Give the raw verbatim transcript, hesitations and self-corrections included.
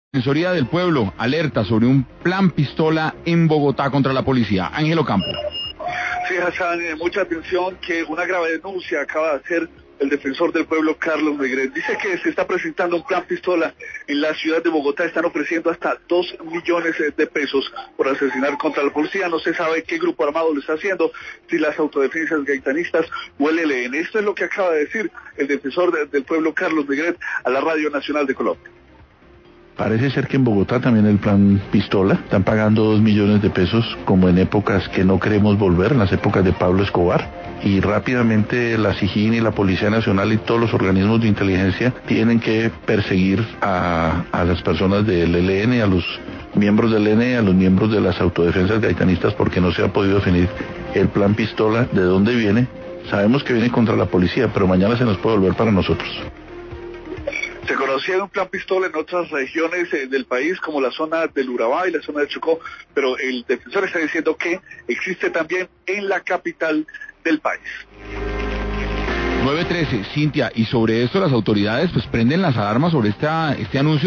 Defensoría del Pueblo alerta sobre un plan pistola en Bogotá contra la policía. Ángelo Campo. Sí, Hassan, eh, mucha atención que una grave denuncia acaba de hacer el defensor del pueblo, Carlos Negret. Dice que se está presentando un plan pistola en la ciudad de Bogotá. Están ofreciendo hasta dos millones de pesos por asesinar contra la policía. No se sabe qué grupo armado lo está haciendo, si las autodefensas gaitanistas o el E L N. Esto es lo que acaba de decir el defensor de, del pueblo, Carlos Negret, a la Radio Nacional de Colombia. Parece ser que en Bogotá también el plan pistola, están pagando dos millones de pesos como en épocas que no queremos volver, en las épocas de Pablo Escobar, y rápidamente la SIJIN y la Policía Nacional y todos los organismos de inteligencia tienen que perseguir a, a las personas del E L N, a los miembros del E L N, a los miembros de las autodefensas gaitanistas, porque no se ha podido definir el plan pistola, de dónde viene. Sabemos que viene contra la policía, pero mañana se nos puede volver para nosotros. Se conocía de un plan pistola en otras regiones eh, del país, como la zona del Urabá y la zona de Chocó, pero el defensor está diciendo que existe también en la capital del país. nueve trece, Cintia, y sobre esto las autoridades pues prenden las alarmas sobre esta, este anuncio.